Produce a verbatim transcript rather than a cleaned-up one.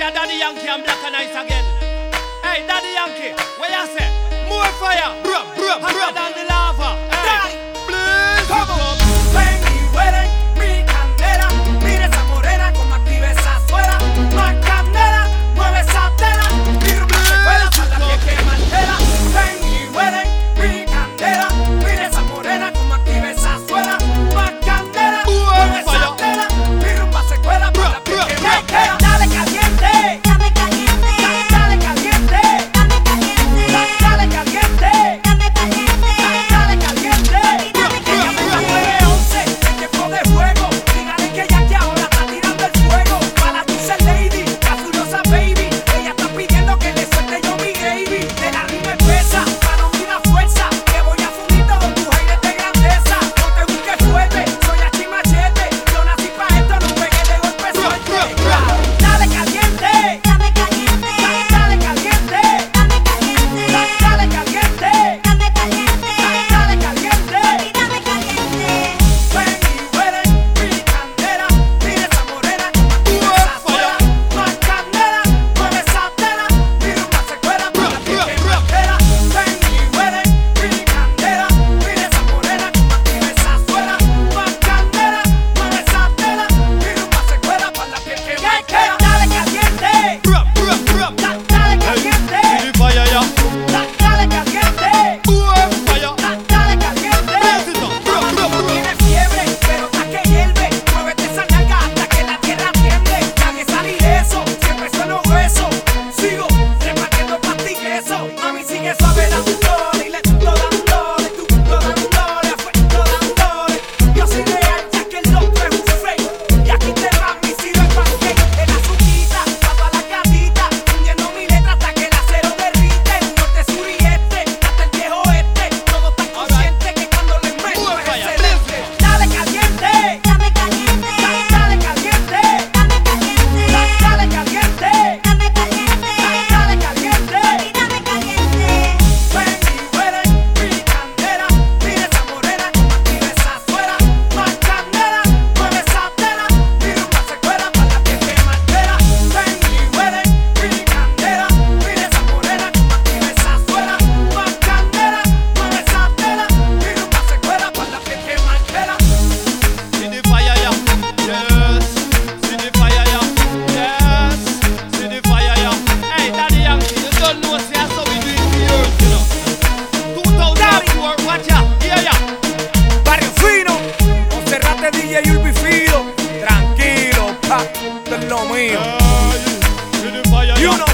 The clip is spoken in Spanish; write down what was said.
a Daddy Yankee and Black and Ice again. Hey, Daddy Yankee, what you say? More fire, brum, brum, hotter than the lava. Hey, please, come on. Ven y huele mi candela. Mira esa morena como activa esa suela. Más candela, mueve esa tela. Mira una secuela para la piel que mantela. Ven y huele mi candela. Mira esa morena como activa esa suela. Más candela, mueve esa tela. Mira una secuela para la piel que mantela. Dale caliente, Dame caliente, dale caliente, dame caliente, dale caliente, dame caliente, dale caliente. dame caliente. nueve once, el tiempo de fuego. Dígale que ya que ahora está tirando el fuego. Para tu ser lady, la furiosa baby. Ella está pidiendo que le suelte yo mi gravy. De la rima espesa, para mí la fuerza. Que voy a fundir todos tus aires de grandeza. No te busques fuerte, soy Hachi Machete. Yo nací pa' esto, no pegué de golpe suerte. Dale caliente, Dame caliente, dale caliente, dame caliente, dale caliente, dame caliente, dale caliente. dame caliente. Ven y huele mi candela. Mira esa morena como activa esa suela. Más candela, mueve esa tela. Mira una secuela para la piel que mantela. Ven y huele mi candela. Mira esa morena como activa esa suela. Más candela, mueve esa tela. Mira una secuela para la piel que mantela. Dale caliente, Brum, brum, brum. da- dale caliente, See the fire, yeah. da- dale caliente. More fire. Da- Dale caliente. Raise it up. Brum, brum, brum. Tiene fiebre, pero está que hierve. Muévete esa nalga hasta que la tierra tiemble. Nadie sale ileso, siempre sueno grueso. Sigo repartiendo pastigueso. Mami, sigue suave dándole y le tuto dándole. Tú tuto dándole, afuerito dándole. Yo soy real, ya que el otro es un fake. Y aquí te va mi sido el pancake. En la suquita, pa' toda la gatita. Hundiendo mi letra hasta que el acero derrite. Norte, sur y este, hasta el viejo este. Todo está consciente que cuando le meto More es fire, excelente. Dale caliente, Dame caliente, dale caliente, dame caliente, dale caliente, dame caliente, dale caliente. dame caliente. Ven y huele mi candela. Mira esa morena como activa esa suela. Más candela, mueve esa tela. Mira una secuela para la piel que mantela. Ven y huele mi candela. Mira esa morena como activa esa suela. Más candela, mueve esa tela. Mira una secuela para la piel que mantela. See the fire, yeah. Yes. See the fire, yeah. Yes. See the fire, yeah. Hey, Daddy Yankee, you don't know say that's how we do it here, you know. two thousand four, watch ya, yeah, yeah. Barrio Fino, Monserrate D J Urbi Fido. Tranquilo, pa, esto es lo mío. Hey, see the fire, You yeah. know